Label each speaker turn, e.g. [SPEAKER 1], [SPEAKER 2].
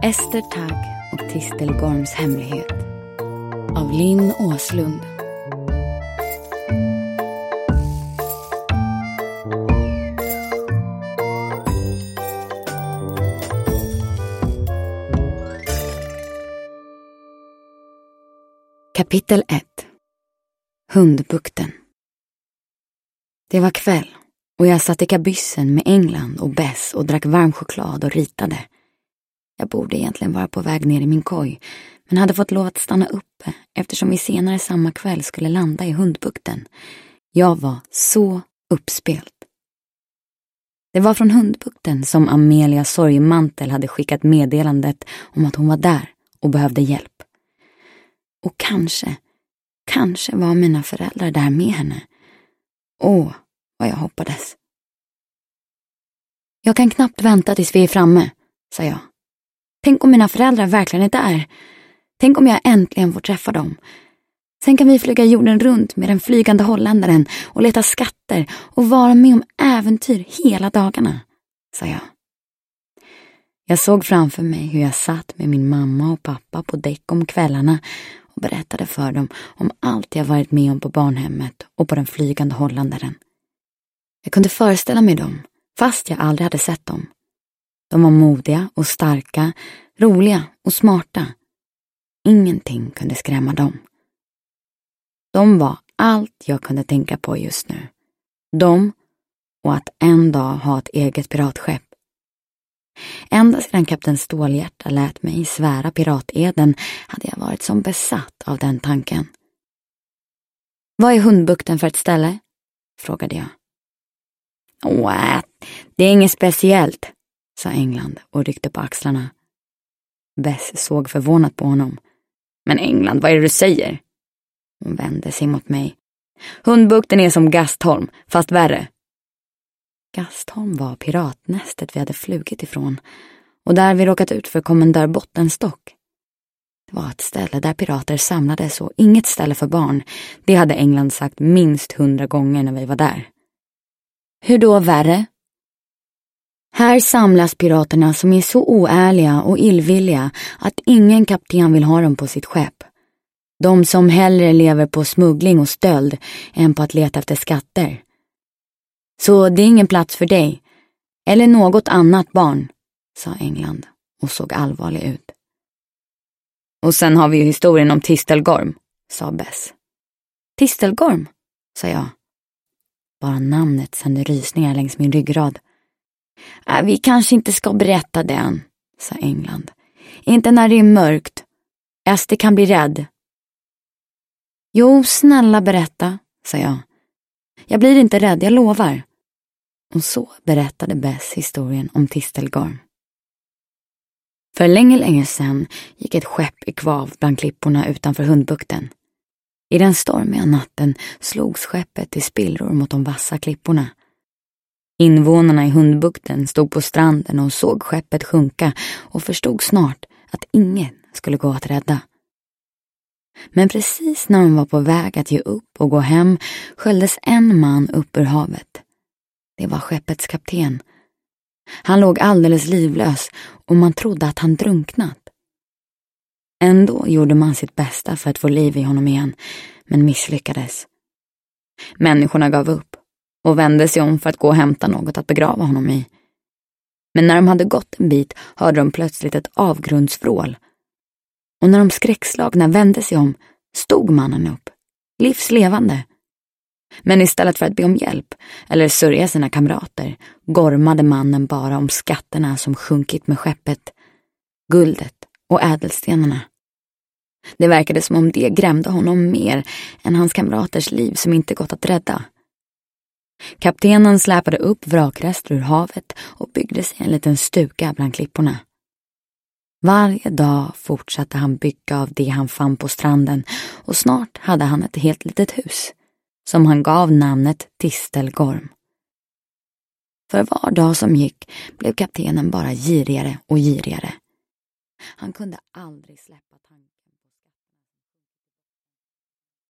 [SPEAKER 1] Ester Tagg och Tistelgorms hemlighet av Linn Åslund. Kapitel 1. Hundbukten. Det var kväll och jag satt i kabyssen med England och Bess och drack varm choklad och ritade. Jag borde egentligen vara på väg ner i min koj, men hade fått lov att stanna uppe eftersom vi senare samma kväll skulle landa i Hundbukten. Jag var så uppspelt. Det var från Hundbukten som Amelia Sorgmantel hade skickat meddelandet om att hon var där och behövde hjälp. Och kanske var mina föräldrar där med henne. Åh, vad jag hoppades. Jag kan knappt vänta tills vi är framme, sa jag. Tänk om mina föräldrar verkligen är där. Tänk om jag äntligen får träffa dem. Sen kan vi flyga jorden runt med den flygande holländaren och leta skatter och vara med om äventyr hela dagarna, sa jag. Jag såg framför mig hur jag satt med min mamma och pappa på däck om kvällarna och berättade för dem om allt jag varit med om på barnhemmet och på den flygande holländaren. Jag kunde föreställa mig dem, fast jag aldrig hade sett dem. De var modiga och starka, roliga och smarta. Ingenting kunde skrämma dem. De var allt jag kunde tänka på just nu. De och att en dag ha ett eget piratskepp. Ända sedan kapten Stålhjärta lät mig svära pirateden hade jag varit som besatt av den tanken. Vad är Hundbukten för ett ställe? Frågade jag. Det är inget speciellt, sa England och ryckte på axlarna. Bess såg förvånat på honom. Men England, vad är det du säger? Hon vände sig mot mig. Hundbukten är som Gastholm, fast värre. Gastholm var piratnästet vi hade flugit ifrån och där vi råkat ut för kommendör Bottenstock. Det var ett ställe där pirater samlades och inget ställe för barn. Det hade England sagt minst 100 gånger när vi var där. Hur då värre? Här samlas piraterna som är så oärliga och illvilliga att ingen kapten vill ha dem på sitt skepp. De som hellre lever på smuggling och stöld än på att leta efter skatter. Så det är ingen plats för dig, eller något annat barn, sa England och såg allvarlig ut. Och sen har vi ju historien om Tistelgorm, sa Bess. Tistelgorm, sa jag. Bara namnet sände rysningar längs min ryggrad. Vi kanske inte ska berätta den, sa England. Inte när det är mörkt. Ester kan bli rädd. Jo, snälla berätta, sa jag. Jag blir inte rädd, jag lovar. Och så berättade Bess historien om Tistelgorm. För länge sedan gick ett skepp i kvav bland klipporna utanför Hundbukten. I den stormiga natten slogs skeppet i spillror mot de vassa klipporna. Invånarna i Hundbukten stod på stranden och såg skeppet sjunka och förstod snart att ingen skulle gå att rädda. Men precis när de var på väg att ge upp och gå hem sköljdes en man upp ur havet. Det var skeppets kapten. Han låg alldeles livlös och man trodde att han drunknat. Ändå gjorde man sitt bästa för att få liv i honom igen, men misslyckades. Människorna gav upp och vände sig om för att gå och hämta något att begrava honom i. Men när de hade gått en bit hörde de plötsligt ett avgrundsvrål. Och när de skräckslagna vände sig om stod mannen upp, livslevande. Men istället för att be om hjälp eller sörja sina kamrater gormade mannen bara om skatterna som sjunkit med skeppet, guldet och ädelstenarna. Det verkade som om det grämde honom mer än hans kamraters liv som inte gått att rädda. Kaptenen släpade upp vrakrester ur havet och byggde sig en liten stuga bland klipporna. Varje dag fortsatte han bygga av det han fann på stranden och snart hade han ett helt litet hus som han gav namnet Tistelgorm. För var dag som gick blev kaptenen bara girigare och girigare. Han kunde aldrig släppa tanken.